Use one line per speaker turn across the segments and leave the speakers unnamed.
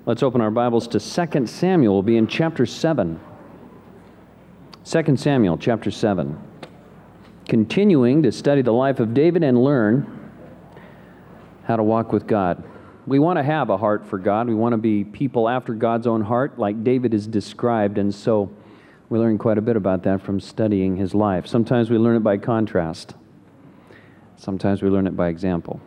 Let's open our Bibles to 2 Samuel. We'll be in chapter 7. 2 Samuel, chapter 7. Continuing to study the life of David and learn how to walk with God. We want to have a heart for God. We want to be people after God's own heart, like David is described, and so we learn quite a bit about that from studying his life. Sometimes we learn it by contrast. Sometimes we learn it by example.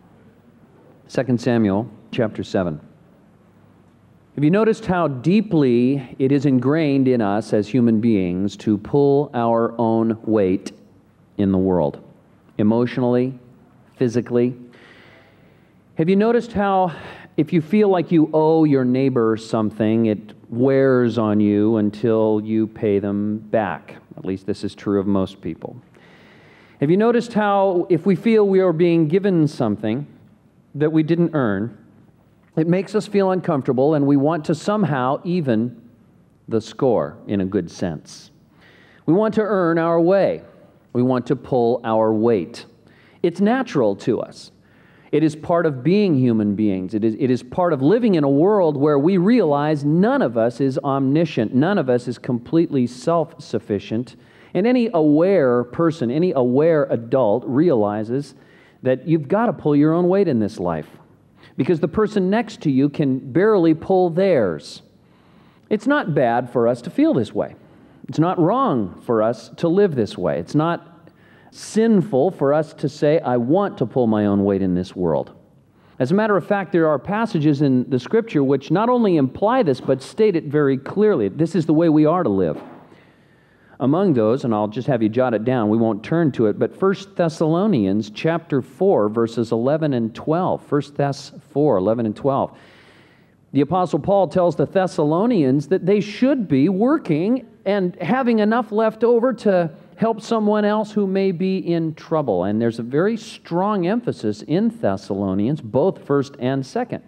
2 Samuel, chapter 7. Have you noticed how deeply it is ingrained in us as human beings to pull our own weight in the world? Emotionally, physically. Have you noticed how if you feel like you owe your neighbor something, it wears on you until you pay them back? At least this is true of most people. Have you noticed how if we feel we are being given something that we didn't earn, it makes us feel uncomfortable, and we want to somehow even the score in a good sense. We want to earn our way. We want to pull our weight. It's natural to us. It is part of being human beings. It is part of living in a world where we realize none of us is omniscient. None of us is completely self-sufficient. And any aware person, any aware adult realizes that you've got to pull your own weight in this life, because the person next to you can barely pull theirs. It's not bad for us to feel this way. It's not wrong for us to live this way. It's not sinful for us to say, I want to pull my own weight in this world. As a matter of fact, there are passages in the Scripture which not only imply this, but state it very clearly. This is the way we are to live. Among those, and I'll just have you jot it down, we won't turn to it, but 1 Thessalonians chapter 4, verses 11 and 12. 1 Thess 4, 11 and 12. The Apostle Paul tells the Thessalonians that they should be working and having enough left over to help someone else who may be in trouble. And there's a very strong emphasis in Thessalonians, both 1st and 2nd.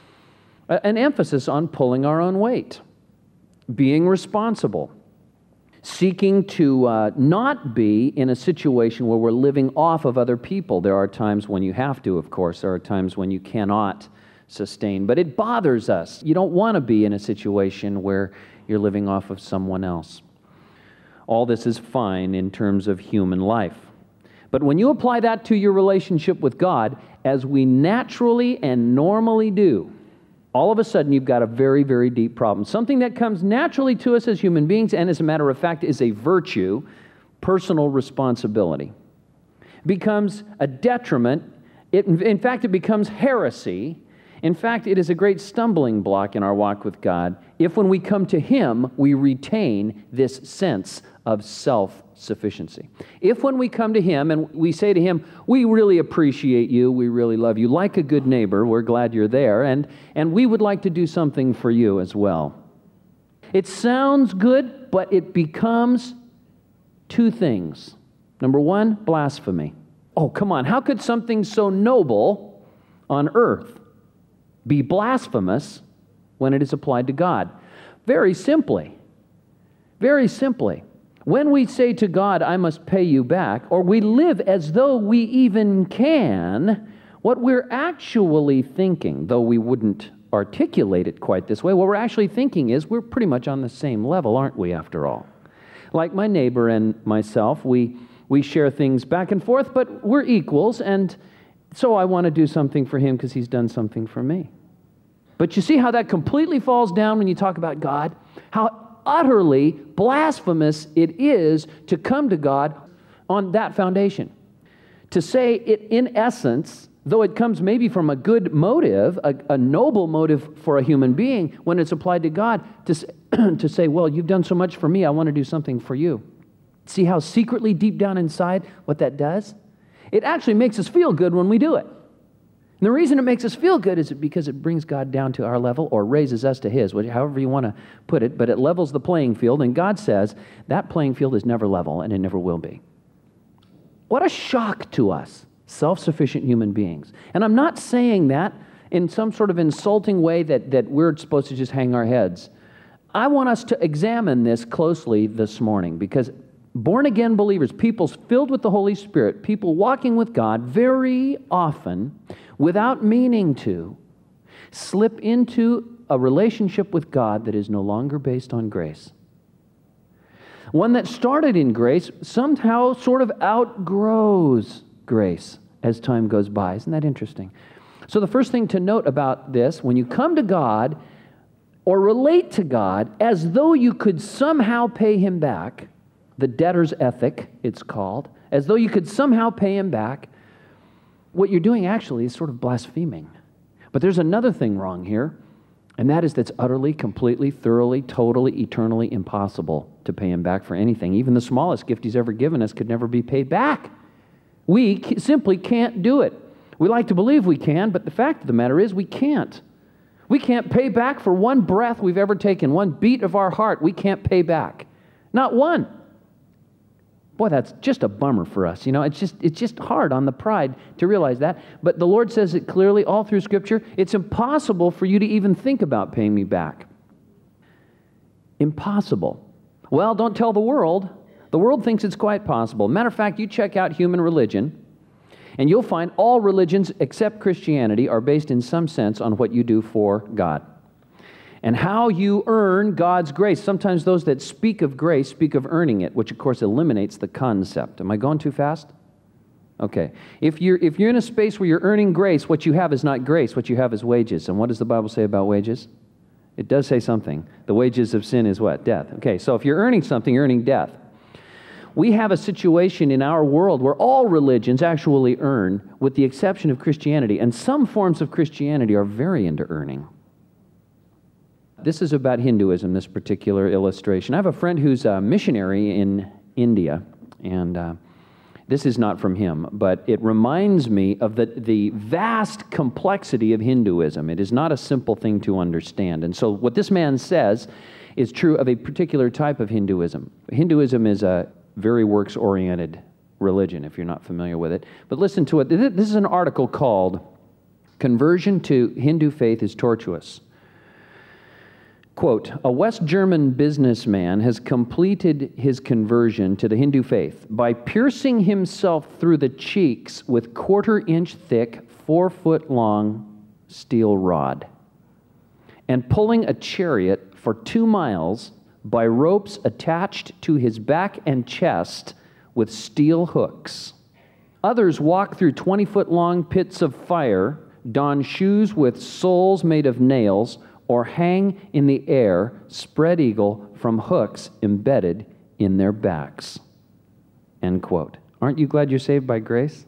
An emphasis on pulling our own weight, being responsible, seeking to not be in a situation where we're living off of other people. There are times when you have to, of course. There are times when you cannot sustain. But it bothers us. You don't want to be in a situation where you're living off of someone else. All this is fine in terms of human life. But when you apply that to your relationship with God, as we naturally and normally do, all of a sudden you've got a very, very deep problem. Something that comes naturally to us as human beings, and as a matter of fact is a virtue, personal responsibility, becomes a detriment. In fact, it becomes heresy. In fact, it is a great stumbling block in our walk with God if when we come to Him, we retain this sense of self-sufficiency. If when we come to Him and we say to Him, we really appreciate you, we really love you, like a good neighbor, we're glad you're there, and we would like to do something for you as well. It sounds good, but it becomes two things. Number one, blasphemy. Oh, come on, how could something so noble on earth be blasphemous when it is applied to God? Very simply, when we say to God, I must pay you back, or we live as though we even can, what we're actually thinking, though we wouldn't articulate it quite this way, what we're actually thinking is we're pretty much on the same level, aren't we, after all? Like my neighbor and myself, we share things back and forth, but we're equals, and so I want to do something for him because he's done something for me. But you see how that completely falls down when you talk about God? How utterly blasphemous it is to come to God on that foundation. To say it in essence, though it comes maybe from a good motive, a noble motive for a human being, when it's applied to God, to say, well, you've done so much for me, I want to do something for you. See how secretly deep down inside what that does? It actually makes us feel good when we do it. And the reason it makes us feel good is because it brings God down to our level or raises us to His, however you want to put it, but it levels the playing field, and God says that playing field is never level, and it never will be. What a shock to us, self-sufficient human beings. And I'm not saying that in some sort of insulting way that we're supposed to just hang our heads. I want us to examine this closely this morning, because born-again believers, people filled with the Holy Spirit, people walking with God, very often, without meaning to, slip into a relationship with God that is no longer based on grace. One that started in grace somehow sort of outgrows grace as time goes by. Isn't that interesting? So the first thing to note about this, when you come to God or relate to God as though you could somehow pay Him back, the debtor's ethic, it's called, as though you could somehow pay Him back, what you're doing actually is sort of blaspheming. But there's another thing wrong here, and that is that's utterly, completely, thoroughly, totally, eternally impossible to pay Him back for anything. Even the smallest gift He's ever given us could never be paid back. We simply can't do it. We like to believe we can, but the fact of the matter is we can't. We can't pay back for one breath we've ever taken, one beat of our heart. We can't pay back. Not one. Boy, that's just a bummer for us. You know, it's just hard on the pride to realize that. But the Lord says it clearly all through Scripture. It's impossible for you to even think about paying me back. Impossible. Well, don't tell the world. The world thinks it's quite possible. Matter of fact, you check out human religion, and you'll find all religions except Christianity are based in some sense on what you do for God and how you earn God's grace. Sometimes those that speak of grace speak of earning it, which of course eliminates the concept. Am I going too fast? Okay. If you're in a space where you're earning grace, what you have is not grace. What you have is wages. And what does the Bible say about wages? It does say something. The wages of sin is what? Death. Okay, so if you're earning something, you're earning death. We have a situation in our world where all religions actually earn, with the exception of Christianity. And some forms of Christianity are very into earning. This is about Hinduism, this particular illustration. I have a friend who's a missionary in India, and this is not from him, but it reminds me of the vast complexity of Hinduism. It is not a simple thing to understand. And so what this man says is true of a particular type of Hinduism. Hinduism is a very works-oriented religion, if you're not familiar with it. But listen to it. This is an article called "Conversion to Hindu Faith is Tortuous." Quote, "A West German businessman has completed his conversion to the Hindu faith by piercing himself through the cheeks with 1/4-inch thick, 4-foot-long steel rod and pulling a chariot for 2 miles by ropes attached to his back and chest with steel hooks. Others walk through 20-foot-long pits of fire, don shoes with soles made of nails, or hang in the air, spread eagle, from hooks embedded in their backs." End quote. Aren't you glad you're saved by grace?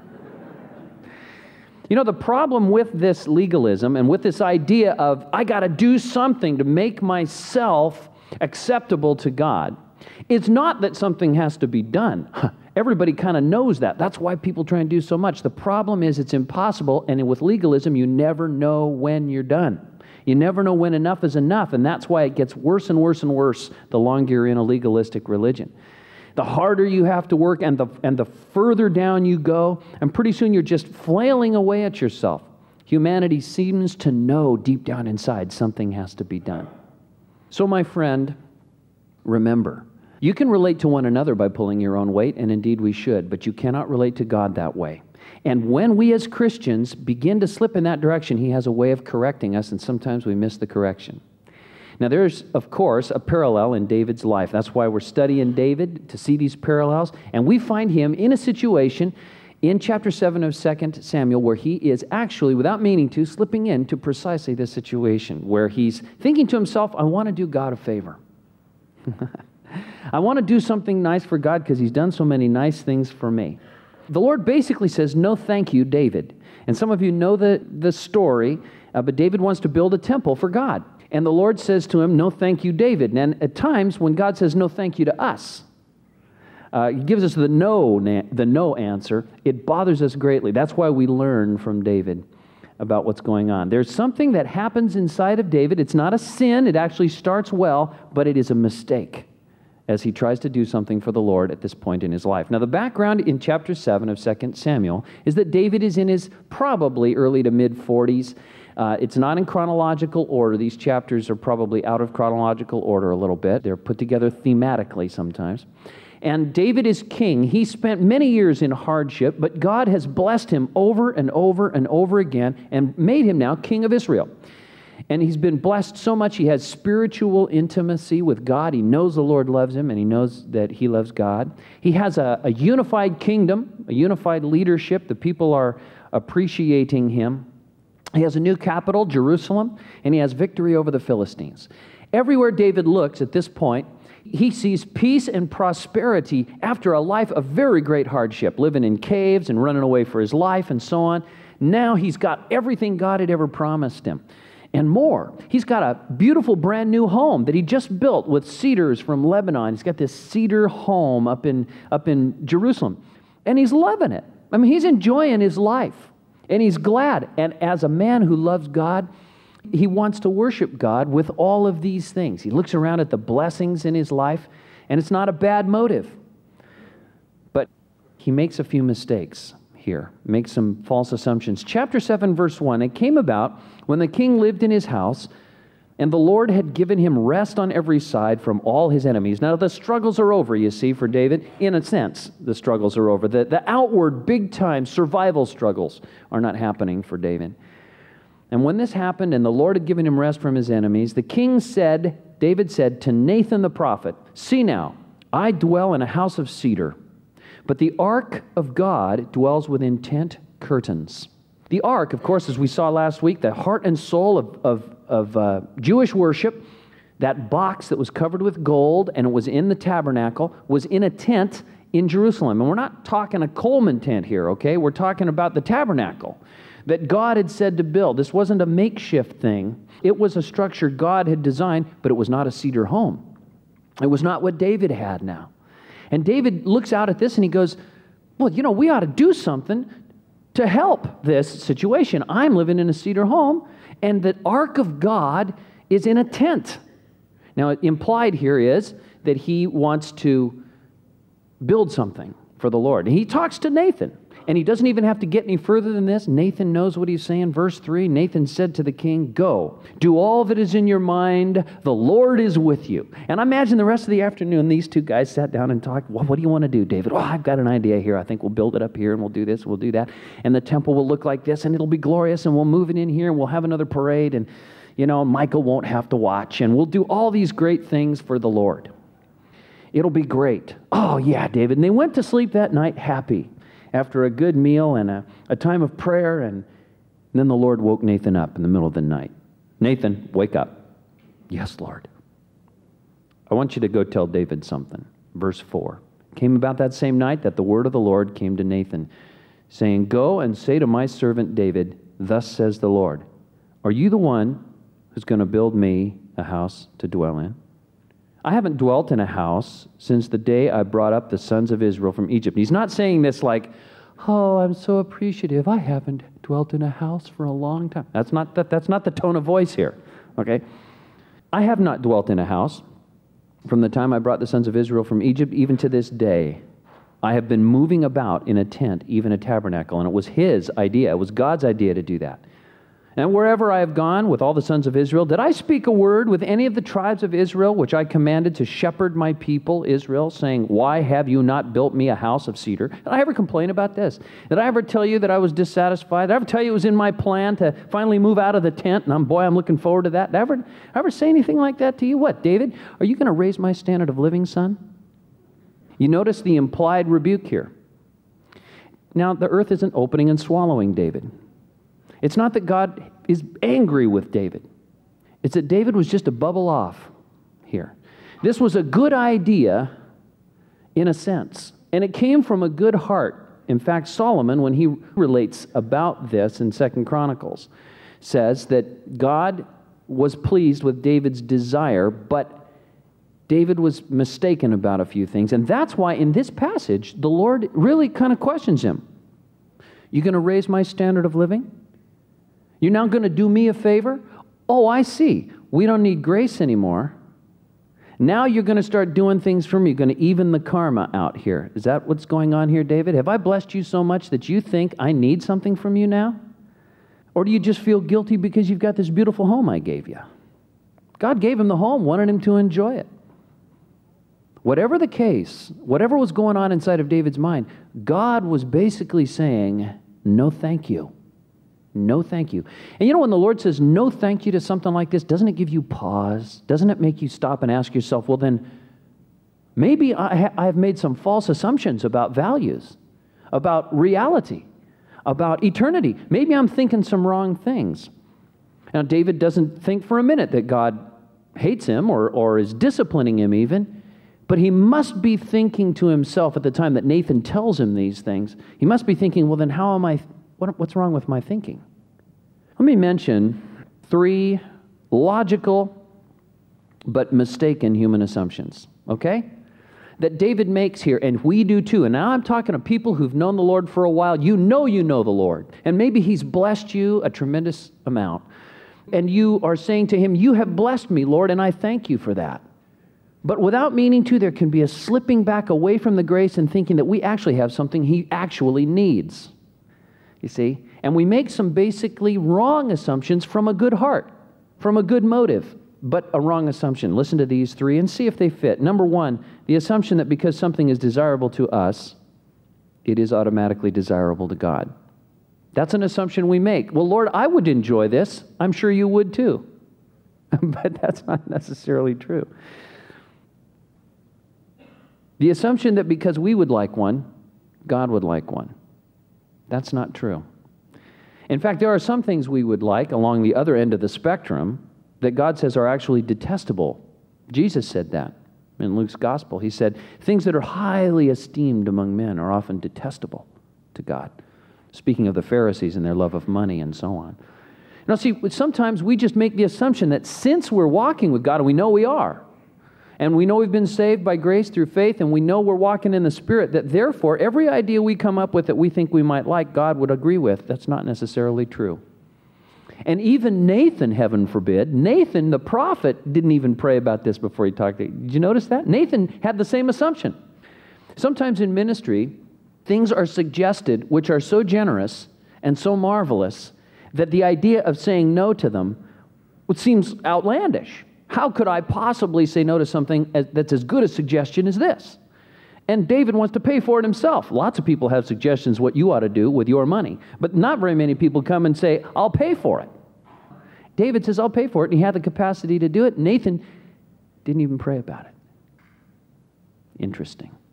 You know, the problem with this legalism and with this idea of, I got to do something to make myself acceptable to God, it's not that something has to be done. Everybody kind of knows that. That's why people try and do so much. The problem is it's impossible, and with legalism, you never know when you're done. You never know when enough is enough, and that's why it gets worse and worse and worse the longer you're in a legalistic religion. The harder you have to work and the further down you go, and pretty soon you're just flailing away at yourself. Humanity seems to know deep down inside something has to be done. So my friend, remember, you can relate to one another by pulling your own weight, and indeed we should, but you cannot relate to God that way. And when we as Christians begin to slip in that direction, He has a way of correcting us, and sometimes we miss the correction. Now there's, of course, a parallel in David's life. That's why we're studying David, to see these parallels. And we find him in a situation in chapter 7 of 2 Samuel where he is actually, without meaning to, slipping into precisely this situation where he's thinking to himself, I want to do God a favor. I want to do something nice for God because He's done so many nice things for me. The Lord basically says, no thank you, David. And some of you know the story, but David wants to build a temple for God. And the Lord says to him, no thank you, David. And at times when God says no thank you to us, He gives us the no answer, it bothers us greatly. That's why we learn from David about what's going on. There's something that happens inside of David. It's not a sin. It actually starts well, but it is a mistake as he tries to do something for the Lord at this point in his life. Now, the background in chapter 7 of 2 Samuel is that David is in his probably early to mid-40s. It's not in chronological order. These chapters are probably out of chronological order a little bit. They're put together thematically sometimes. And David is king. He spent many years in hardship, but God has blessed him over and over and over again and made him now king of Israel. And he's been blessed so much, he has spiritual intimacy with God. He knows the Lord loves him, and he knows that he loves God. He has a unified kingdom, a unified leadership. The people are appreciating him. He has a new capital, Jerusalem, and he has victory over the Philistines. Everywhere David looks at this point, he sees peace and prosperity after a life of very great hardship, living in caves and running away for his life and so on. Now he's got everything God had ever promised him and more. He's got a beautiful brand new home that he just built with cedars from Lebanon. He's got this cedar home up in Jerusalem, and he's loving it. I mean, he's enjoying his life, and he's glad. And as a man who loves God, he wants to worship God with all of these things. He looks around at the blessings in his life, and it's not a bad motive. But he makes a few mistakes here, makes some false assumptions. Chapter 7, verse 1, it came about when the king lived in his house, and the Lord had given him rest on every side from all his enemies. Now, the struggles are over, you see, for David. In a sense, the struggles are over. The outward, big-time survival struggles are not happening for David. And when this happened, and the Lord had given him rest from his enemies, the king said, David said to Nathan the prophet, "See now, I dwell in a house of cedar, but the ark of God dwells within tent curtains." The ark, of course, as we saw last week, the heart and soul of Jewish worship, that box that was covered with gold, and it was in the tabernacle, was in a tent in Jerusalem. And we're not talking a Coleman tent here, okay? We're talking about the tabernacle that God had said to build. This wasn't a makeshift thing. It was a structure God had designed, but it was not a cedar home. It was not what David had now. And David looks out at this and he goes, well, you know, we ought to do something to help this situation. I'm living in a cedar home, and the ark of God is in a tent. Now, implied here is that he wants to build something for the Lord. And he talks to Nathan. And he doesn't even have to get any further than this. Nathan knows what he's saying. Verse 3, Nathan said to the king, "Go, do all that is in your mind. The Lord is with you." And I imagine the rest of the afternoon, these two guys sat down and talked. Well, what do you want to do, David? Oh, I've got an idea here. I think we'll build it up here, and we'll do this, we'll do that. And the temple will look like this, and it'll be glorious, and we'll move it in here, and we'll have another parade, and, you know, Michael won't have to watch, and we'll do all these great things for the Lord. It'll be great. Oh, yeah, David. And they went to sleep that night happy, after a good meal and a time of prayer, and then the Lord woke Nathan up in the middle of the night. "Nathan, wake up." "Yes, Lord." "I want you to go tell David something." Verse 4. It came about that same night that the word of the Lord came to Nathan, saying, "Go and say to my servant David, thus says the Lord, are you the one who's going to build me a house to dwell in? I haven't dwelt in a house since the day I brought up the sons of Israel from Egypt." He's not saying this like, "Oh, I'm so appreciative. I haven't dwelt in a house for a long time." That's not the tone of voice here, okay? "I have not dwelt in a house from the time I brought the sons of Israel from Egypt, even to this day. I have been moving about in a tent, even a tabernacle." And it was his idea. It was God's idea to do that. "And wherever I have gone with all the sons of Israel, did I speak a word with any of the tribes of Israel, which I commanded to shepherd my people Israel, saying, why have you not built me a house of cedar?" Did I ever complain about this? Did I ever tell you that I was dissatisfied? Did I ever tell you it was in my plan to finally move out of the tent, and I'm looking forward to that? Did I ever say anything like that to you? What, David, are you going to raise my standard of living, son? You notice the implied rebuke here. Now, the earth isn't opening and swallowing David. It's not that God is angry with David. It's that David was just a bubble off here. This was a good idea in a sense, and it came from a good heart. In fact, Solomon, when he relates about this in 2 Chronicles, says that God was pleased with David's desire, but David was mistaken about a few things. And that's why in this passage, the Lord really kind of questions him. You going to raise my standard of living? You're now going to do me a favor? Oh, I see. We don't need grace anymore. Now you're going to start doing things for me. You're going to even the karma out here. Is that what's going on here, David? Have I blessed you so much that you think I need something from you now? Or do you just feel guilty because you've got this beautiful home I gave you? God gave him the home, wanted him to enjoy it. Whatever the case, whatever was going on inside of David's mind, God was basically saying, no thank you. No thank you. And you know, when the Lord says no thank you to something like this, doesn't it give you pause? Doesn't it make you stop and ask yourself, well then, maybe I've made some false assumptions about values, about reality, about eternity. Maybe I'm thinking some wrong things. Now, David doesn't think for a minute that God hates him or is disciplining him even, but he must be thinking to himself at the time that Nathan tells him these things, he must be thinking, well then how am I, what's wrong with my thinking? Let me mention 3 logical but mistaken human assumptions, okay? That David makes here, and we do too. And now I'm talking to people who've known the Lord for a while. You know the Lord. And maybe He's blessed you a tremendous amount. And you are saying to Him, you have blessed me, Lord, and I thank you for that. But without meaning to, there can be a slipping back away from the grace and thinking that we actually have something He actually needs. You see? And we make some basically wrong assumptions from a good heart, from a good motive, but a wrong assumption. Listen to these 3 and see if they fit. Number 1, the assumption that because something is desirable to us, it is automatically desirable to God. That's an assumption we make. Well, Lord, I would enjoy this. I'm sure you would too. But that's not necessarily true. The assumption that because we would like one, God would like one. That's not true. In fact, there are some things we would like along the other end of the spectrum that God says are actually detestable. Jesus said that in Luke's gospel. He said, things that are highly esteemed among men are often detestable to God. Speaking of the Pharisees and their love of money and so on. Now see, sometimes we just make the assumption that since we're walking with God, and we know we are, and we know we've been saved by grace through faith, and we know we're walking in the Spirit, that therefore every idea we come up with that we think we might like, God would agree with. That's not necessarily true. And even Nathan, heaven forbid, Nathan the prophet didn't even pray about this before he talked to you. Did you notice that? Nathan had the same assumption. Sometimes in ministry, things are suggested which are so generous and so marvelous that the idea of saying no to them seems outlandish. How could I possibly say no to something that's as good a suggestion as this? And David wants to pay for it himself. Lots of people have suggestions what you ought to do with your money, but not very many people come and say, I'll pay for it. David says, I'll pay for it, and he had the capacity to do it. Nathan didn't even pray about it. Interesting.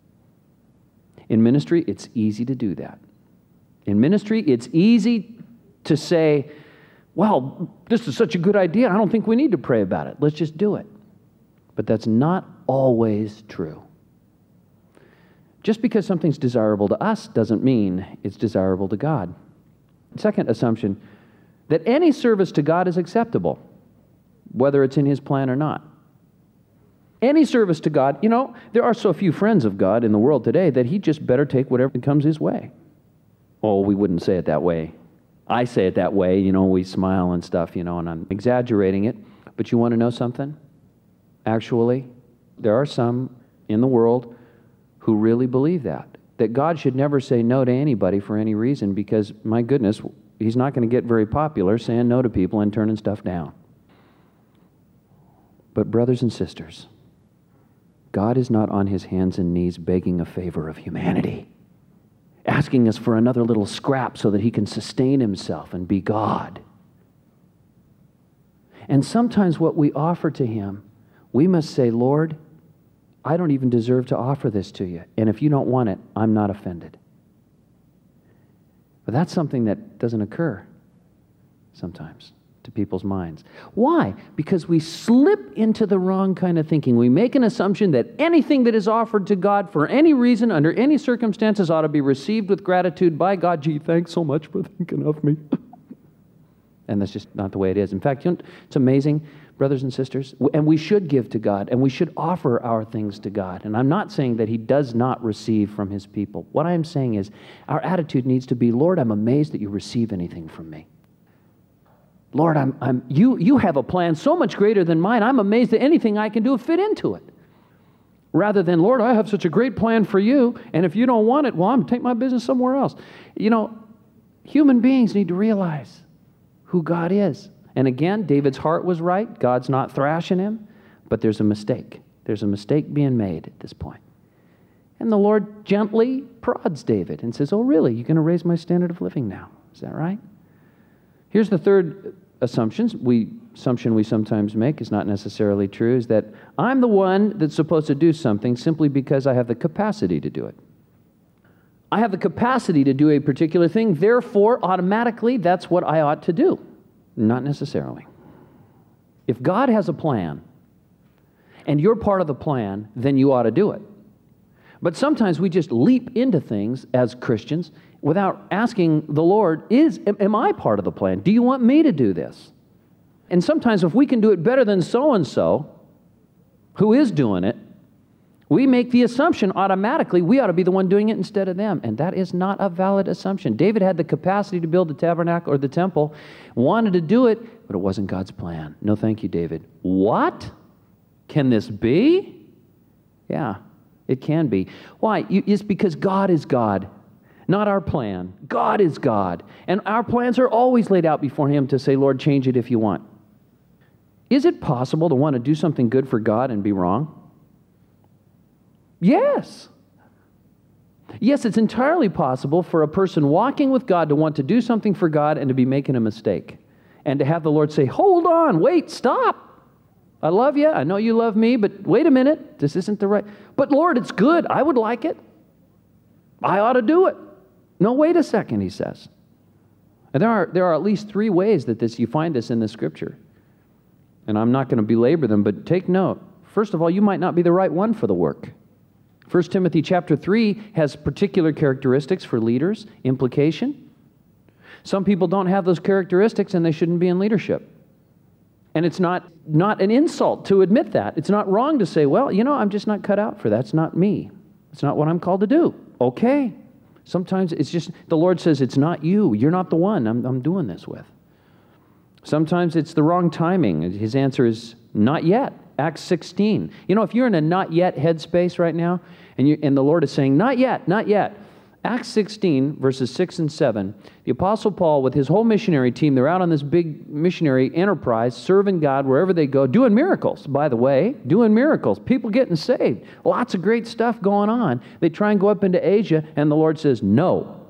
In ministry, it's easy to do that. In ministry, it's easy to say, well, this is such a good idea, I don't think we need to pray about it. Let's just do it. But that's not always true. Just because something's desirable to us doesn't mean it's desirable to God. Second assumption, that any service to God is acceptable, whether it's in His plan or not. Any service to God, you know, there are so few friends of God in the world today that He just better take whatever comes His way. Oh, we wouldn't say it that way. I say it that way, you know, we smile and stuff, you know, and I'm exaggerating it. But you want to know something? Actually, there are some in the world who really believe that God should never say no to anybody for any reason because, my goodness, He's not going to get very popular saying no to people and turning stuff down. But brothers and sisters, God is not on His hands and knees begging a favor of humanity, asking us for another little scrap so that He can sustain Himself and be God. And sometimes what we offer to Him, we must say, Lord, I don't even deserve to offer this to you. And if you don't want it, I'm not offended. But that's something that doesn't occur sometimes to people's minds. Why? Because we slip into the wrong kind of thinking. We make an assumption that anything that is offered to God for any reason, under any circumstances, ought to be received with gratitude by God. Gee, thanks so much for thinking of me. And that's just not the way it is. In fact, you know, it's amazing, brothers and sisters, and we should give to God, and we should offer our things to God. And I'm not saying that He does not receive from His people. What I am saying is our attitude needs to be, Lord, I'm amazed that you receive anything from me. Lord, you have a plan so much greater than mine. I'm amazed that anything I can do will fit into it. Rather than, Lord, I have such a great plan for you, and if you don't want it, well, I'm going to take my business somewhere else. You know, human beings need to realize who God is. And again, David's heart was right. God's not thrashing him, but there's a mistake. There's a mistake being made at this point. And the Lord gently prods David and says, oh, really? You're going to raise my standard of living now? Is that right? Here's the third assumption we sometimes make, is not necessarily true, is that I'm the one that's supposed to do something simply because I have the capacity to do it. I have the capacity to do a particular thing, therefore, automatically, that's what I ought to do. Not necessarily. If God has a plan, and you're part of the plan, then you ought to do it. But sometimes we just leap into things as Christians without asking the Lord, am I part of the plan? Do you want me to do this? And sometimes if we can do it better than so-and-so, who is doing it, we make the assumption automatically we ought to be the one doing it instead of them. And that is not a valid assumption. David had the capacity to build the tabernacle or the temple, wanted to do it, but it wasn't God's plan. No thank you, David. What? Can this be? Yeah, it can be. Why? It's because God is God, not our plan. God is God. And our plans are always laid out before Him to say, Lord, change it if you want. Is it possible to want to do something good for God and be wrong? Yes. Yes, it's entirely possible for a person walking with God to want to do something for God and to be making a mistake. And to have the Lord say, hold on, wait, stop. I love you. I know you love me, but wait a minute. This isn't the right. But Lord, it's good. I would like it. I ought to do it. No, wait a second, he says. And there are at least three ways that you find this in the Scripture. And I'm not going to belabor them, but take note. First of all, you might not be the right one for the work. 1 Timothy chapter 3 has particular characteristics for leaders, implication. Some people don't have those characteristics and they shouldn't be in leadership. And it's not an insult to admit that. It's not wrong to say, well, I'm just not cut out for that. It's not me. It's not what I'm called to do. Okay. Sometimes it's just, the Lord says, it's not you. You're not the one I'm doing this with. Sometimes it's the wrong timing. His answer is, not yet. Acts 16. If you're in a not yet headspace right now, and the Lord is saying, not yet, not yet. Acts 16, verses 6 and 7, the Apostle Paul with his whole missionary team, they're out on this big missionary enterprise, serving God wherever they go, doing miracles, by the way, doing miracles, people getting saved, lots of great stuff going on. They try and go up into Asia, and the Lord says, no.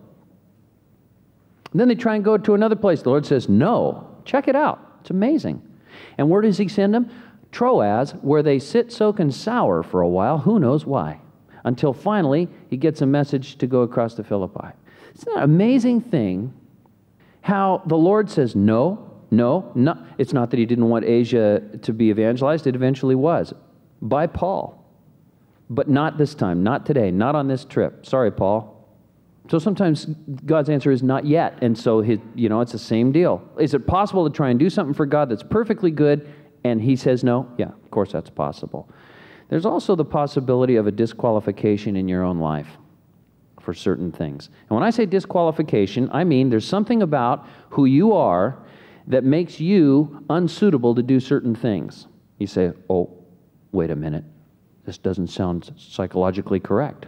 And then they try and go to another place. The Lord says, no. Check it out. It's amazing. And where does He send them? Troas, where they sit, soak, and sour for a while. Who knows why? Until finally, he gets a message to go across to Philippi. It's an amazing thing how the Lord says, no. It's not that He didn't want Asia to be evangelized. It eventually was, by Paul. But not this time, not today, not on this trip. Sorry, Paul. So sometimes God's answer is not yet. And so, it's the same deal. Is it possible to try and do something for God that's perfectly good, and He says no? Yeah, of course that's possible. There's also the possibility of a disqualification in your own life for certain things. And when I say disqualification, I mean there's something about who you are that makes you unsuitable to do certain things. You say, oh, wait a minute. This doesn't sound psychologically correct.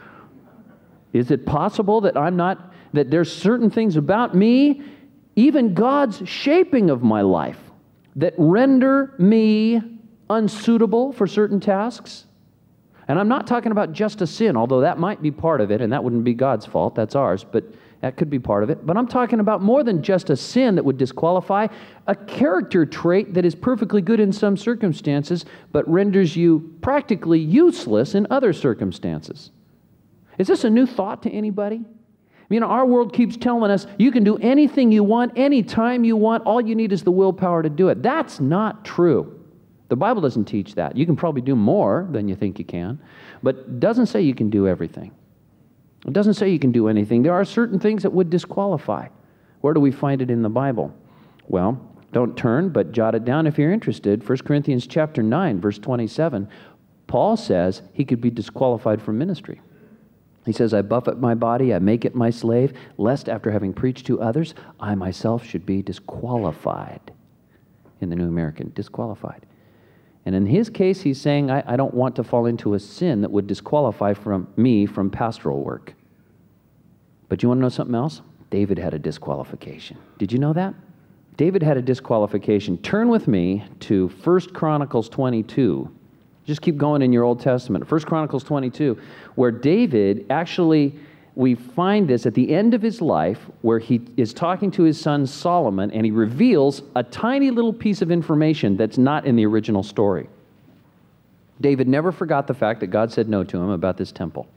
Is it possible that that there's certain things about me, even God's shaping of my life, that render me unsuitable for certain tasks? And I'm not talking about just a sin, although that might be part of it, and that wouldn't be God's fault, that's ours, but that could be part of it. But I'm talking about more than just a sin that would disqualify, a character trait that is perfectly good in some circumstances, but renders you practically useless in other circumstances. Is this a new thought to anybody? Our world keeps telling us you can do anything you want, anytime you want, all you need is the willpower to do it. That's not true. The Bible doesn't teach that. You can probably do more than you think you can, but it doesn't say you can do everything. It doesn't say you can do anything. There are certain things that would disqualify. Where do we find it in the Bible? Well, don't turn, but jot it down if you're interested. 1 Corinthians chapter 9, verse 27, Paul says he could be disqualified from ministry. He says, I buffet my body, I make it my slave, lest after having preached to others, I myself should be disqualified. In the New American, disqualified. And in his case, he's saying, I don't want to fall into a sin that would disqualify me from pastoral work. But you want to know something else? David had a disqualification. Did you know that? David had a disqualification. Turn with me to 1 Chronicles 22. Just keep going in your Old Testament. 1 Chronicles 22, where David actually we find this at the end of his life where he is talking to his son Solomon, and he reveals a tiny little piece of information that's not in the original story. David never forgot the fact that God said no to him about this temple.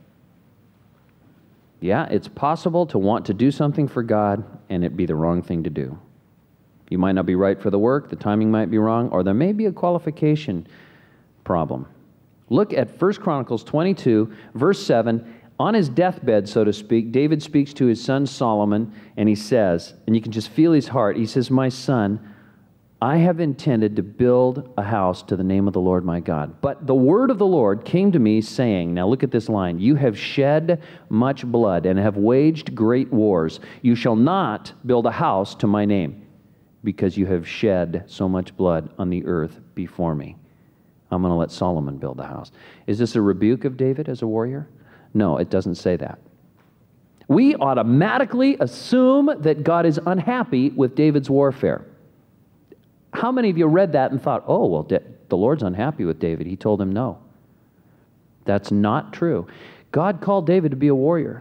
Yeah, it's possible to want to do something for God and it be the wrong thing to do. You might not be right for the work, the timing might be wrong, or there may be a qualification problem. Look at 1 Chronicles 22, verse 7. On his deathbed, so to speak, David speaks to his son Solomon, and he says, and you can just feel his heart, he says, "My son, I have intended to build a house to the name of the Lord my God. But the word of the Lord came to me, saying," now look at this line, "You have shed much blood and have waged great wars. You shall not build a house to my name, because you have shed so much blood on the earth before me. I'm going to let Solomon build the house." Is this a rebuke of David as a warrior? No, it doesn't say that. We automatically assume that God is unhappy with David's warfare. How many of you read that and thought, oh, well, the Lord's unhappy with David. He told him no. That's not true. God called David to be a warrior.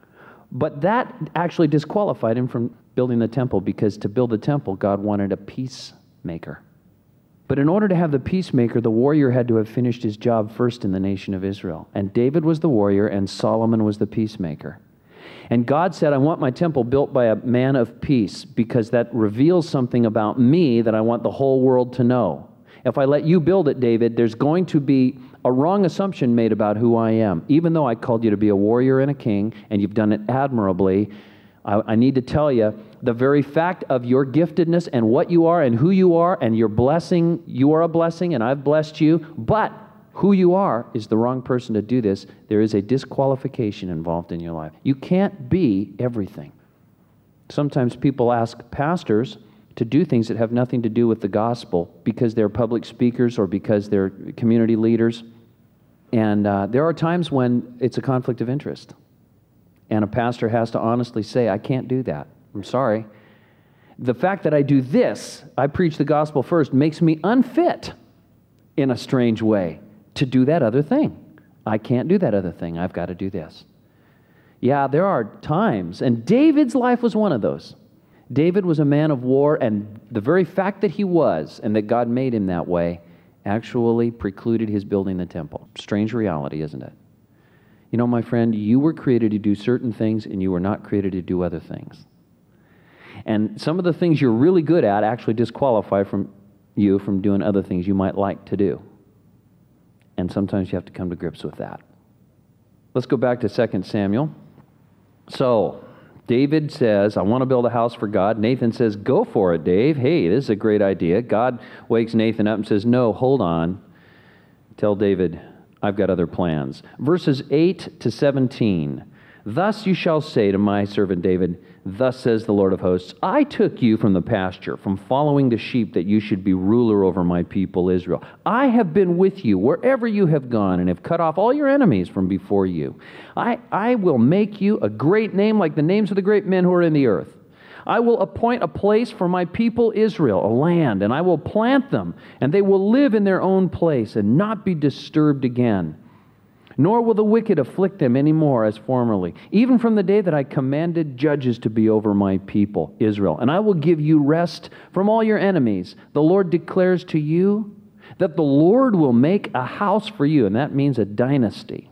But that actually disqualified him from building the temple, because to build the temple, God wanted a peacemaker. But in order to have the peacemaker, the warrior had to have finished his job first in the nation of Israel. And David was the warrior, and Solomon was the peacemaker. And God said, I want my temple built by a man of peace, because that reveals something about me that I want the whole world to know. If I let you build it, David, there's going to be a wrong assumption made about who I am. Even though I called you to be a warrior and a king, and you've done it admirably, I need to tell you, the very fact of your giftedness and what you are and who you are and your blessing, you are a blessing and I've blessed you, but who you are is the wrong person to do this. There is a disqualification involved in your life. You can't be everything. Sometimes people ask pastors to do things that have nothing to do with the gospel because they're public speakers or because they're community leaders. And there are times when it's a conflict of interest. And a pastor has to honestly say, I can't do that. I'm sorry. The fact that I do this, I preach the gospel first, makes me unfit in a strange way to do that other thing. I can't do that other thing. I've got to do this. Yeah, there are times, and David's life was one of those. David was a man of war, and the very fact that he was, and that God made him that way, actually precluded his building the temple. Strange reality, isn't it? You know, my friend, you were created to do certain things, and you were not created to do other things. And some of the things you're really good at actually disqualify you from doing other things you might like to do. And sometimes you have to come to grips with that. Let's go back to 2 Samuel. So, David says, I want to build a house for God. Nathan says, go for it, Dave. Hey, this is a great idea. God wakes Nathan up and says, no, hold on. Tell David, I've got other plans. Verses 8 to 17. Thus you shall say to my servant David, thus says the Lord of hosts, I took you from the pasture, from following the sheep, that you should be ruler over my people Israel. I have been with you wherever you have gone, and have cut off all your enemies from before you. I will make you a great name, like the names of the great men who are in the earth. I will appoint a place for my people Israel, a land, and I will plant them, and they will live in their own place and not be disturbed again. Nor will the wicked afflict them any more as formerly, even from the day that I commanded judges to be over my people Israel. And I will give you rest from all your enemies. The Lord declares to you that the Lord will make a house for you, and that means a dynasty.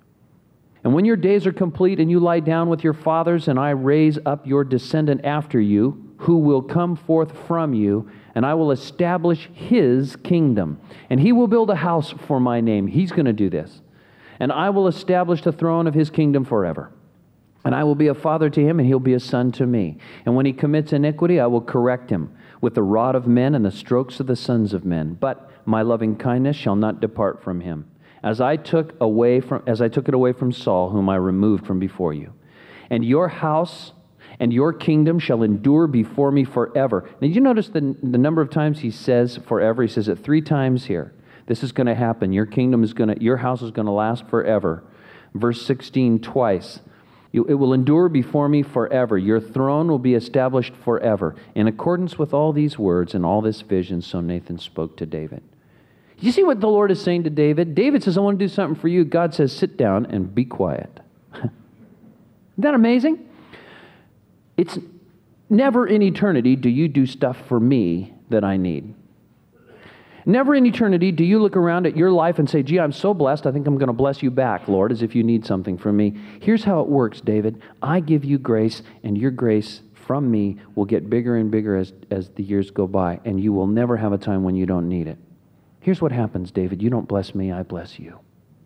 And when your days are complete and you lie down with your fathers, and I raise up your descendant after you, who will come forth from you, and I will establish his kingdom. And he will build a house for my name. He's going to do this. And I will establish the throne of his kingdom forever. And I will be a father to him, and he'll be a son to me. And when he commits iniquity, I will correct him with the rod of men and the strokes of the sons of men. But my loving kindness shall not depart from him, as I took it away from Saul, whom I removed from before you. And your house and your kingdom shall endure before me forever. Now, did you notice the number of times he says forever? He says it 3 times here. This is going to happen. Your house is going to last forever. Verse 16 twice. It will endure before me forever. Your throne will be established forever. In accordance with all these words and all this vision, so Nathan spoke to David. You see what the Lord is saying to David? David says, I want to do something for you. God says, sit down and be quiet. Isn't that amazing? It's never in eternity do you do stuff for me that I need. Never in eternity do you look around at your life and say, gee, I'm so blessed, I think I'm going to bless you back, Lord, as if you need something from me. Here's how it works, David. I give you grace, and your grace from me will get bigger and bigger as the years go by, and you will never have a time when you don't need it. Here's what happens, David. You don't bless me, I bless you.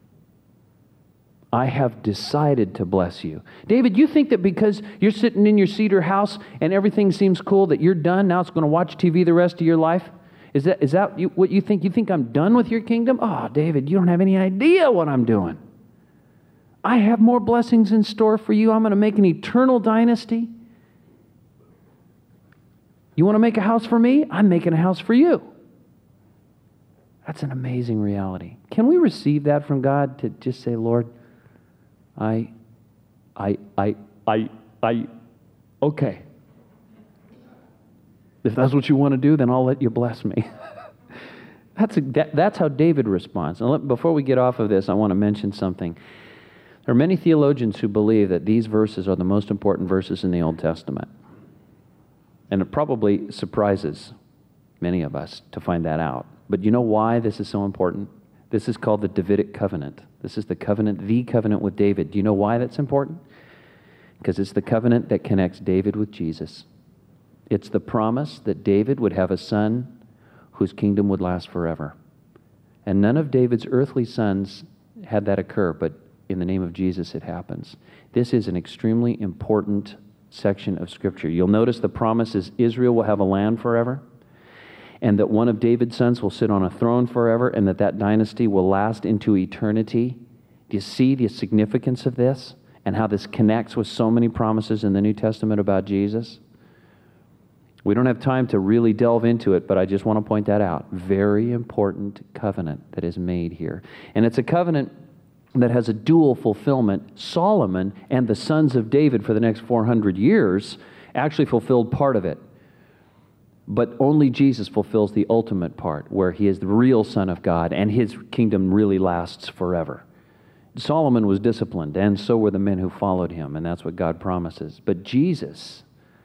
I have decided to bless you. David, you think that because you're sitting in your cedar house and everything seems cool that you're done, now it's going to watch TV the rest of your life? Is that what you think? You think I'm done with your kingdom? Oh, David, you don't have any idea what I'm doing. I have more blessings in store for you. I'm going to make an eternal dynasty. You want to make a house for me? I'm making a house for you. That's an amazing reality. Can we receive that from God to just say, Lord, okay. If that's what you want to do, then I'll let you bless me. That's how David responds. And before we get off of this, I want to mention something. There are many theologians who believe that these verses are the most important verses in the Old Testament. And it probably surprises many of us to find that out. But you know why this is so important? This is called the Davidic covenant. This is the covenant with David. Do you know why that's important? Because it's the covenant that connects David with Jesus. It's the promise that David would have a son whose kingdom would last forever. And none of David's earthly sons had that occur, but in the name of Jesus it happens. This is an extremely important section of Scripture. You'll notice the promise is Israel will have a land forever, and that one of David's sons will sit on a throne forever, and that dynasty will last into eternity. Do you see the significance of this and how this connects with so many promises in the New Testament about Jesus? We don't have time to really delve into it, but I just want to point that out. Very important covenant that is made here. And it's a covenant that has a dual fulfillment. Solomon and the sons of David for the next 400 years actually fulfilled part of it. But only Jesus fulfills the ultimate part, where he is the real Son of God, and his kingdom really lasts forever. Solomon was disciplined, and so were the men who followed him, and that's what God promises. But Jesus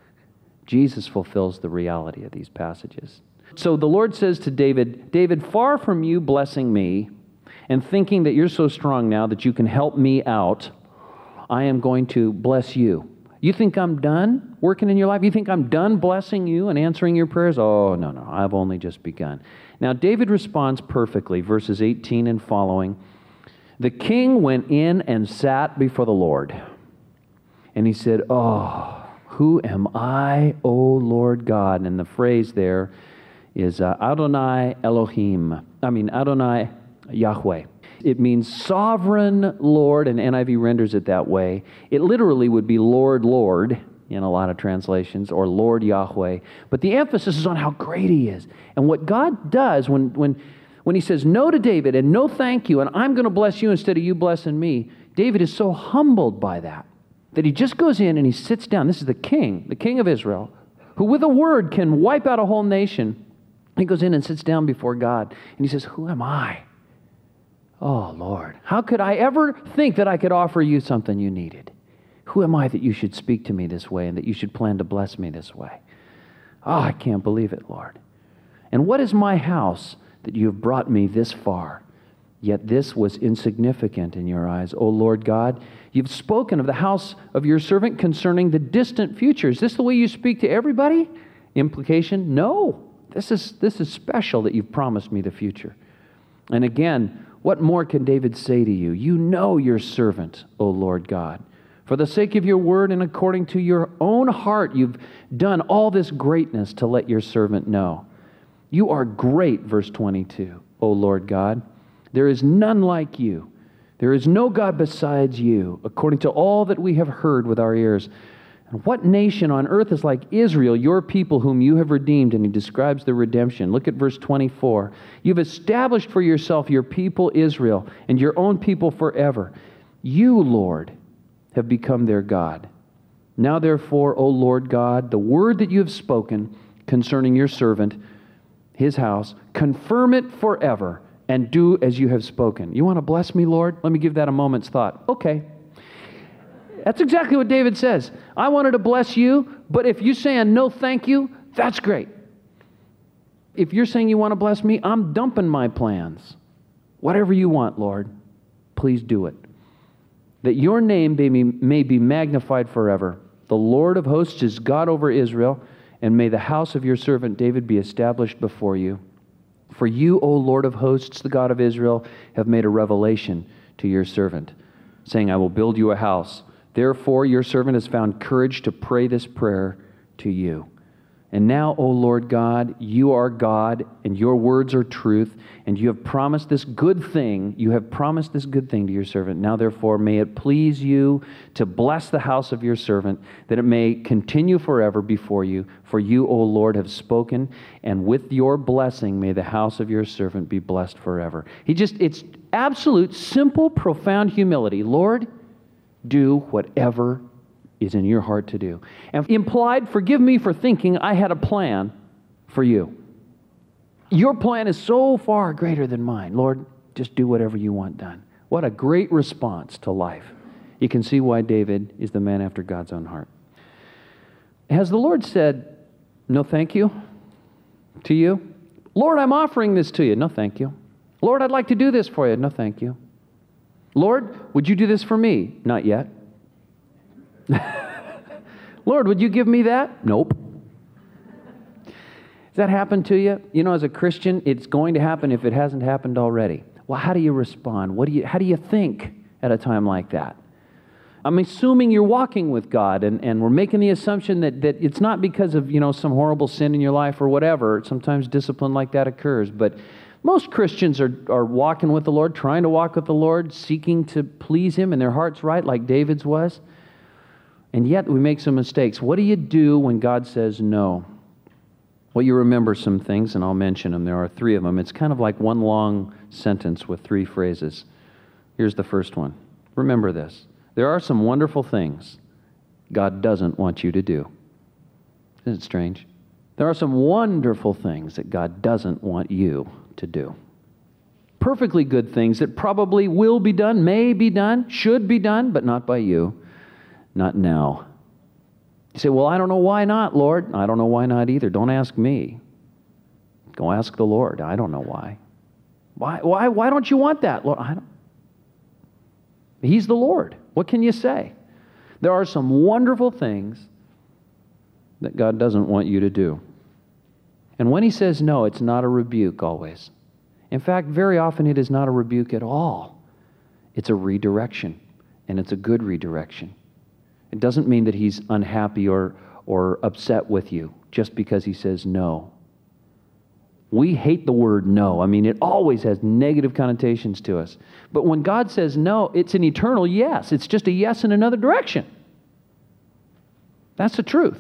fulfills the reality of these passages. So the Lord says to David, David, far from you blessing me and thinking that you're so strong now that you can help me out, I am going to bless you. You think I'm done working in your life? You think I'm done blessing you and answering your prayers? Oh, no, I've only just begun. Now, David responds perfectly, verses 18 and following. The king went in and sat before the Lord, and he said, oh, who am I, O Lord God? And the phrase there is Adonai Yahweh. It means sovereign Lord, and NIV renders it that way. It literally would be Lord, Lord, in a lot of translations, or Lord Yahweh. But the emphasis is on how great he is. And what God does when he says no to David and no thank you, and I'm going to bless you instead of you blessing me, David is so humbled by that he just goes in and he sits down. This is the king of Israel, who with a word can wipe out a whole nation. He goes in and sits down before God, and he says, who am I? Oh, Lord, how could I ever think that I could offer you something you needed? Who am I that you should speak to me this way and that you should plan to bless me this way? Oh, I can't believe it, Lord. And what is my house that you have brought me this far? Yet this was insignificant in your eyes, O Lord God. You've spoken of the house of your servant concerning the distant future. Is this the way you speak to everybody? Implication, no. This is special that you've promised me the future. And again, what more can David say to you? You know your servant, O Lord God. For the sake of your word and according to your own heart, you've done all this greatness to let your servant know. You are great, verse 22, O Lord God. There is none like you. There is no God besides you, according to all that we have heard with our ears. And what nation on earth is like Israel, your people whom you have redeemed? And he describes the redemption. Look at verse 24. You've established for yourself your people Israel and your own people forever. You, Lord, have become their God. Now therefore, O Lord God, the word that you have spoken concerning your servant, his house, confirm it forever and do as you have spoken. You want to bless me, Lord? Let me give that a moment's thought. Okay. That's exactly what David says. I wanted to bless you, but if you're saying no thank you, that's great. If you're saying you want to bless me, I'm dumping my plans. Whatever you want, Lord, please do it. That your name may be magnified forever. The Lord of hosts is God over Israel, and may the house of your servant David be established before you. For you, O Lord of hosts, the God of Israel, have made a revelation to your servant, saying, I will build you a house. Therefore, your servant has found courage to pray this prayer to you. And now, O Lord God, you are God, and your words are truth, and you have promised this good thing. You have promised this good thing to your servant. Now, therefore, may it please you to bless the house of your servant, that it may continue forever before you. For you, O Lord, have spoken, and with your blessing may the house of your servant be blessed forever. It's absolute, simple, profound humility. Lord, do whatever is in your heart to do. And implied, forgive me for thinking I had a plan for you. Your plan is so far greater than mine. Lord, just do whatever you want done. What a great response to life. You can see why David is the man after God's own heart. Has the Lord said, no thank you to you? Lord, I'm offering this to you. No thank you. Lord, I'd like to do this for you. No thank you. Lord, would you do this for me? Not yet. Lord, would you give me that? Nope. Has that happened to you? You know, as a Christian, it's going to happen if it hasn't happened already. Well, how do you respond? How do you think at a time like that? I'm assuming you're walking with God, and we're making the assumption that it's not because of, some horrible sin in your life or whatever. Sometimes discipline like that occurs, but most Christians are walking with the Lord, trying to walk with the Lord, seeking to please Him, and their heart's right like David's was. And yet we make some mistakes. What do you do when God says no? Well, you remember some things, and I'll mention them. There are 3 of them. It's kind of like one long sentence with 3 phrases. Here's the first one. Remember this. There are some wonderful things God doesn't want you to do. Isn't it strange? There are some wonderful things that God doesn't want you to do. Perfectly good things that probably will be done, may be done, should be done, but not by you. Not now. You say, well, I don't know why not, Lord. I don't know why not either. Don't ask me. Go ask the Lord. I don't know why. Why don't you want that, Lord? He's the Lord. What can you say? There are some wonderful things that God doesn't want you to do. And when He says no, it's not a rebuke always. In fact, very often it is not a rebuke at all. It's a redirection, and it's a good redirection. It doesn't mean that He's unhappy or upset with you just because He says no. We hate the word no. I mean, it always has negative connotations to us. But when God says no, it's an eternal yes. It's just a yes in another direction. That's the truth.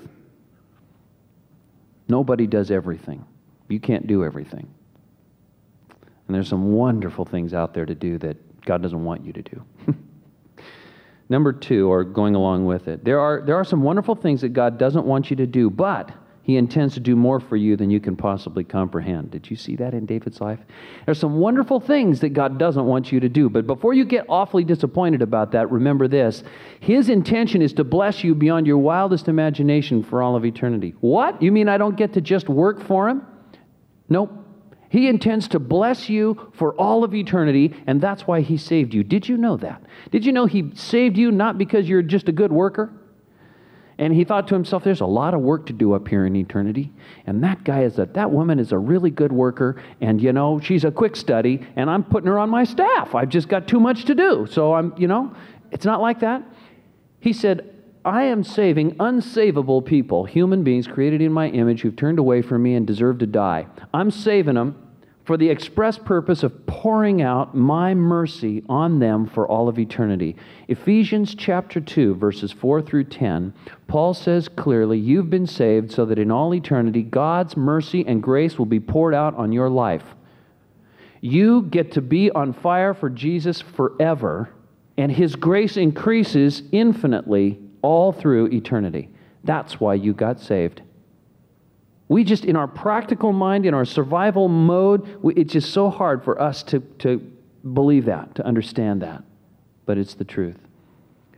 Nobody does everything. You can't do everything. And there's some wonderful things out there to do that God doesn't want you to do. Number 2, or going along with it, there are some wonderful things that God doesn't want you to do, but He intends to do more for you than you can possibly comprehend. Did you see that in David's life? There's some wonderful things that God doesn't want you to do, but before you get awfully disappointed about that, remember this. His intention is to bless you beyond your wildest imagination for all of eternity. What? You mean I don't get to just work for Him? Nope. He intends to bless you for all of eternity, and that's why He saved you. Did you know that? Did you know He saved you not because you're just a good worker? And He thought to Himself, there's a lot of work to do up here in eternity, and that woman is a really good worker, and she's a quick study, and I'm putting her on my staff. I've just got too much to do. So it's not like that. He said, I am saving unsavable people, human beings created in my image who've turned away from me and deserve to die. I'm saving them for the express purpose of pouring out my mercy on them for all of eternity. Ephesians chapter 2, verses 4 through 10, Paul says clearly, you've been saved so that in all eternity God's mercy and grace will be poured out on your life. You get to be on fire for Jesus forever, and His grace increases infinitely all through eternity. That's why you got saved. We just, in our practical mind, in our survival mode, it's just so hard for us to believe that, to understand that. But it's the truth.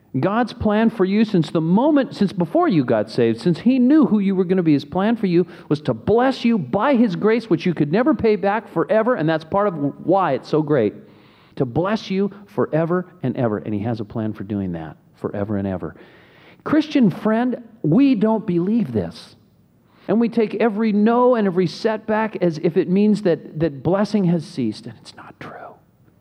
God's plan for you since before you got saved, since He knew who you were going to be, His plan for you was to bless you by His grace, which you could never pay back forever, and that's part of why it's so great. To bless you forever and ever, and He has a plan for doing that forever and ever. Christian friend, we don't believe this. And we take every no and every setback as if it means that blessing has ceased, and it's not true.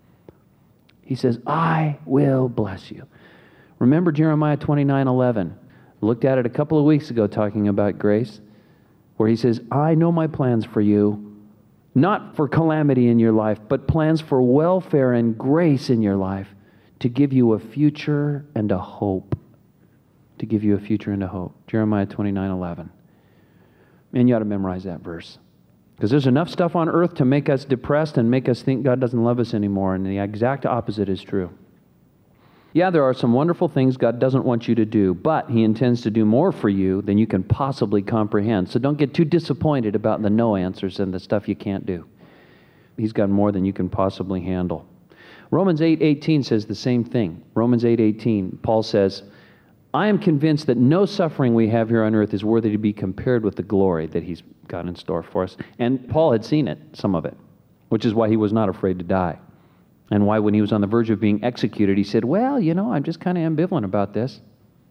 He says, I will bless you. Remember Jeremiah 29:11. Looked at it a couple of weeks ago talking about grace, where He says, I know my plans for you, not for calamity in your life, but plans for welfare and grace in your life, to give you a future and a hope. To give you a future and a hope. Jeremiah 29:11. And you ought to memorize that verse. Because there's enough stuff on earth to make us depressed and make us think God doesn't love us anymore, and the exact opposite is true. Yeah, there are some wonderful things God doesn't want you to do, but He intends to do more for you than you can possibly comprehend. So don't get too disappointed about the no answers and the stuff you can't do. He's got more than you can possibly handle. Romans 8:18 says the same thing. Romans 8:18, Paul says, I am convinced that no suffering we have here on earth is worthy to be compared with the glory that He's got in store for us. And Paul had seen it, some of it, which is why he was not afraid to die. And why when he was on the verge of being executed, he said, well, I'm just kind of ambivalent about this.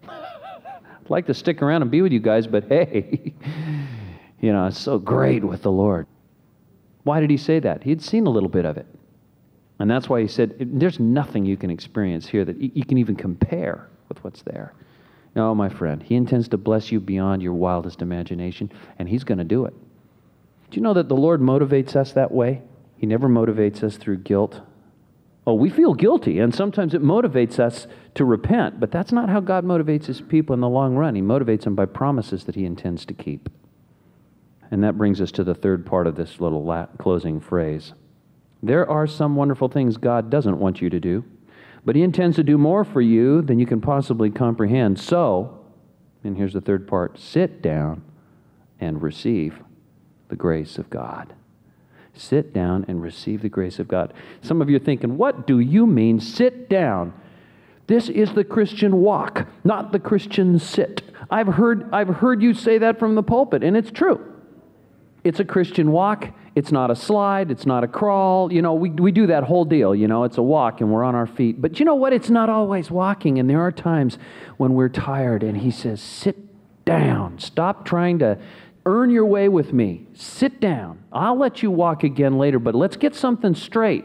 I'd like to stick around and be with you guys, but hey, it's so great with the Lord. Why did he say that? He had seen a little bit of it. And that's why he said, there's nothing you can experience here that you can even compare with what's there. No, my friend, He intends to bless you beyond your wildest imagination, and He's going to do it. Do you know that the Lord motivates us that way? He never motivates us through guilt. Oh, we feel guilty, and sometimes it motivates us to repent, but that's not how God motivates His people in the long run. He motivates them by promises that He intends to keep. And that brings us to the third part of this little closing phrase. There are some wonderful things God doesn't want you to do, but He intends to do more for you than you can possibly comprehend. So, and here's the third part, sit down and receive the grace of God. Sit down and receive the grace of God. Some of you are thinking, what do you mean, sit down? This is the Christian walk, not the Christian sit. I've heard you say that from the pulpit, and it's true. It's a Christian walk. It's not a slide. It's not a crawl. We do that whole deal. It's a walk and we're on our feet. But you know what? It's not always walking. And there are times when we're tired and He says, sit down. Stop trying to earn your way with me. Sit down. I'll let you walk again later, but let's get something straight.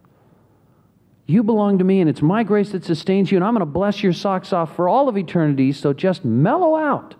You belong to me and it's my grace that sustains you, and I'm going to bless your socks off for all of eternity, so just mellow out.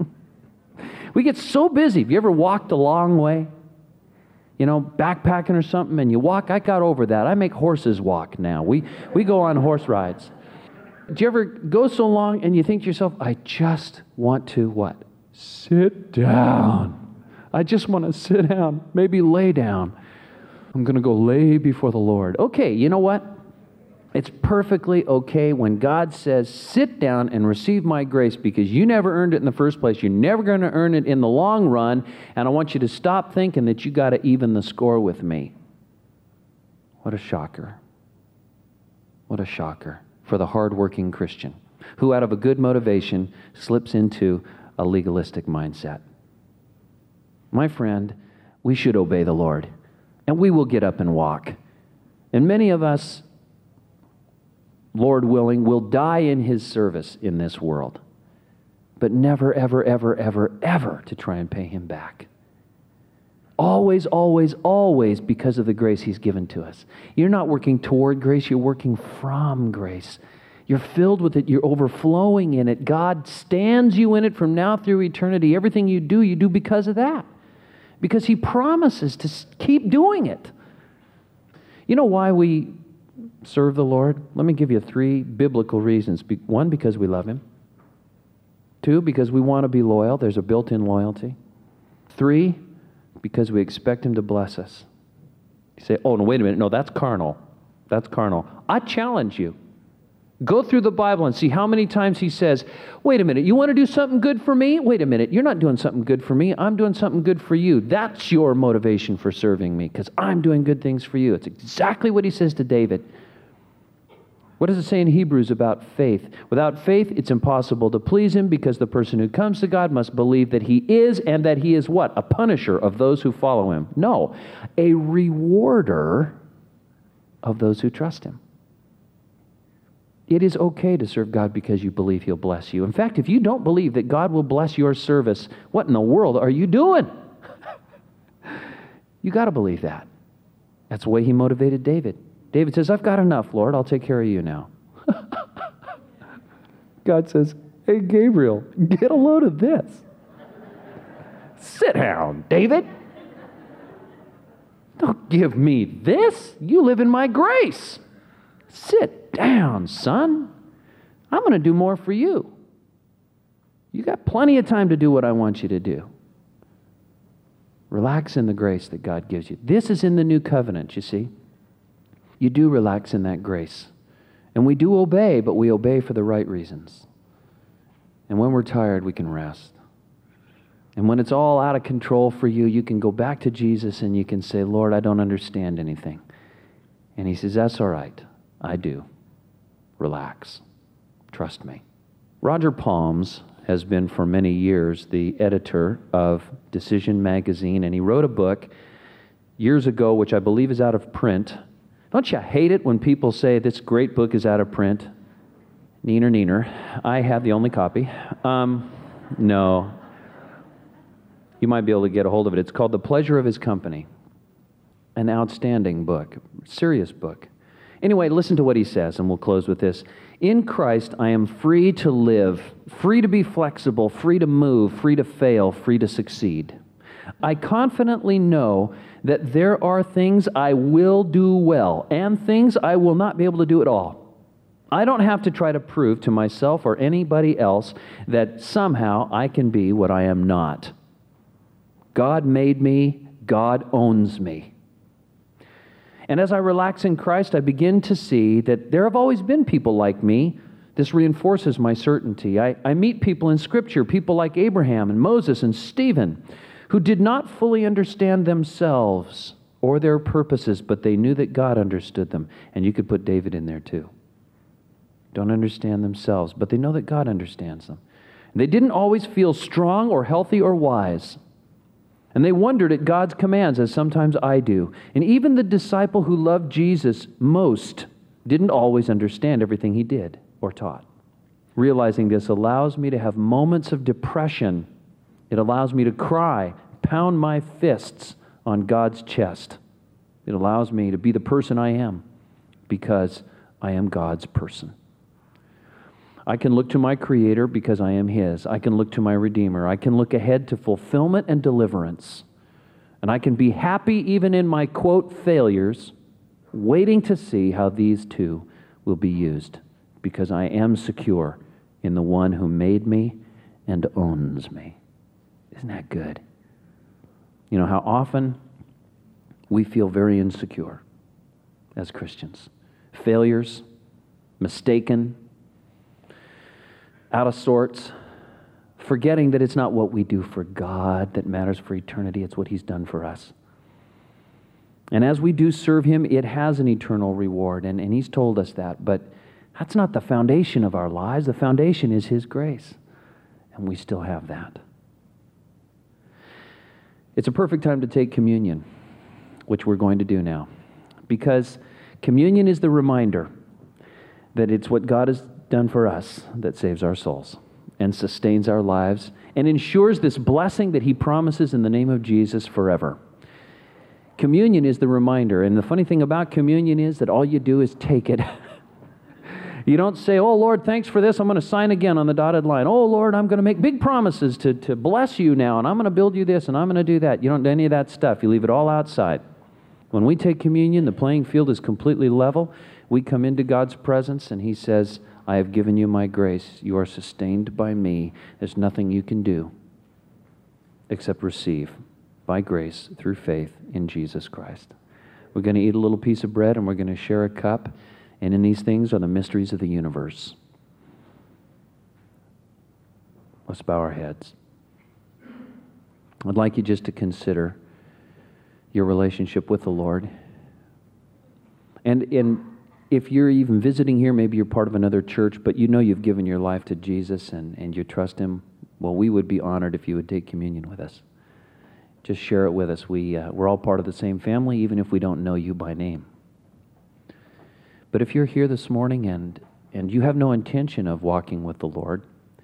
We get so busy. Have you ever walked a long way? Backpacking or something, and you walk. I got over that. I make horses walk now. We go on horse rides. Do you ever go so long and you think to yourself, I just want to what? Sit down. I just want to sit down, maybe lay down. I'm going to go lay before the Lord. Okay, you know what? It's perfectly okay when God says, sit down and receive my grace, because you never earned it in the first place. You're never going to earn it in the long run, and I want you to stop thinking that you got to even the score with me. What a shocker. What a shocker for the hardworking Christian who, out of a good motivation, slips into a legalistic mindset. My friend, we should obey the Lord, and we will get up and walk. And many of us, Lord willing, will die in His service in this world, but never, ever, ever, ever, ever to try and pay Him back. Always, always, always because of the grace He's given to us. You're not working toward grace, you're working from grace. You're filled with it, you're overflowing in it. God stands you in it from now through eternity. Everything you do because of that. Because He promises to keep doing it. You know why we serve the Lord? Let me give you 3 biblical reasons. 1, because we love Him. 2, because we want to be loyal. There's a built-in loyalty. 3, because we expect Him to bless us. You say, oh, no, wait a minute. No, that's carnal. That's carnal. I challenge you. Go through the Bible and see how many times He says, wait a minute, you want to do something good for me? Wait a minute, you're not doing something good for me. I'm doing something good for you. That's your motivation for serving me, because I'm doing good things for you. It's exactly what He says to David. What does it say in Hebrews about faith? Without faith, it's impossible to please Him, because the person who comes to God must believe that He is, and that He is what? A punisher of those who follow Him. No, a rewarder of those who trust Him. It is okay to serve God because you believe He'll bless you. In fact, if you don't believe that God will bless your service, what in the world are you doing? You got to believe that. That's the way He motivated David. David says, I've got enough, Lord. I'll take care of you now. God says, hey, Gabriel, get a load of this. Sit down, David. Don't give me this. You live in my grace. Sit down, son. I'm going to do more for you. You got plenty of time to do what I want you to do. Relax in the grace that God gives you. This is in the new covenant, you see. You do relax in that grace. And we do obey, but we obey for the right reasons. And when we're tired, we can rest. And when it's all out of control for you, you can go back to Jesus and you can say, Lord, I don't understand anything. And He says, that's all right. I do. Relax. Trust me. Roger Palms has been for many years the editor of Decision Magazine, and he wrote a book years ago, which I believe is out of print. Don't you hate it when people say this great book is out of print? Neener, neener. I have the only copy. No. You might be able to get a hold of it. It's called The Pleasure of His Company. An outstanding book. Serious book. Anyway, listen to what he says, and we'll close with this. In Christ, I am free to live, free to be flexible, free to move, free to fail, free to succeed. I confidently know that there are things I will do well and things I will not be able to do at all. I don't have to try to prove to myself or anybody else that somehow I can be what I am not. God made me. God owns me. And as I relax in Christ, I begin to see that there have always been people like me. This reinforces my certainty. I meet people in Scripture, people like Abraham and Moses and Stephen, who did not fully understand themselves or their purposes, but they knew that God understood them. And you could put David in there too. Don't understand themselves, but they know that God understands them. And they didn't always feel strong or healthy or wise. And they wondered at God's commands, as sometimes I do. And even the disciple who loved Jesus most didn't always understand everything He did or taught. Realizing this allows me to have moments of depression. It allows me to cry, pound my fists on God's chest. It allows me to be the person I am because I am God's person. I can look to my Creator because I am His. I can look to my Redeemer. I can look ahead to fulfillment and deliverance. And I can be happy even in my, quote, failures, waiting to see how these two will be used because I am secure in the one who made me and owns me. Isn't that good? You know how often we feel very insecure as Christians. Failures, mistaken, out of sorts, forgetting that it's not what we do for God that matters for eternity, it's what He's done for us. And as we do serve Him, it has an eternal reward, and He's told us that, but that's not the foundation of our lives. The foundation is His grace, and we still have that. It's a perfect time to take communion, which we're going to do now, because communion is the reminder that it's what God has done for us that saves our souls and sustains our lives and ensures this blessing that He promises in the name of Jesus forever. Communion is the reminder, and the funny thing about communion is that all you do is take it. You don't say, oh, Lord, thanks for this. I'm going to sign again on the dotted line. Oh, Lord, I'm going to make big promises to bless you now, and I'm going to build you this, and I'm going to do that. You don't do any of that stuff. You leave it all outside. When we take communion, the playing field is completely level. We come into God's presence, and He says, I have given you my grace. You are sustained by me. There's nothing you can do except receive by grace through faith in Jesus Christ. We're going to eat a little piece of bread and we're going to share a cup. And in these things are the mysteries of the universe. Let's bow our heads. I'd like you just to consider your relationship with the Lord. And If you're even visiting here, maybe you're part of another church, but you know you've given your life to Jesus and you trust Him, well, we would be honored if you would take communion with us. Just share it with us. We're all part of the same family, even if we don't know you by name. But if you're here this morning and you have no intention of walking with the Lord,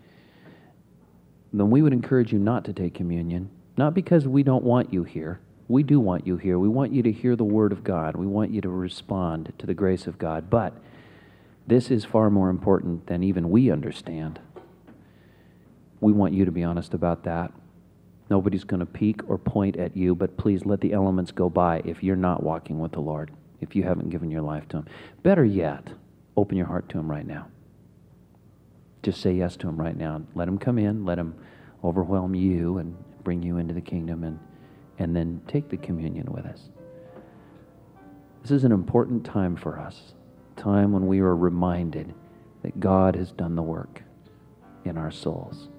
then we would encourage you not to take communion, not because we don't want you here. We do want you here. We want you to hear the Word of God. We want you to respond to the grace of God. But this is far more important than even we understand. We want you to be honest about that. Nobody's going to peek or point at you, but please let the elements go by if you're not walking with the Lord, if you haven't given your life to Him. Better yet, open your heart to Him right now. Just say yes to Him right now. Let Him come in. Let Him overwhelm you and bring you into the kingdom, and then take the communion with us. This is an important time for us, a time when we are reminded that God has done the work in our souls.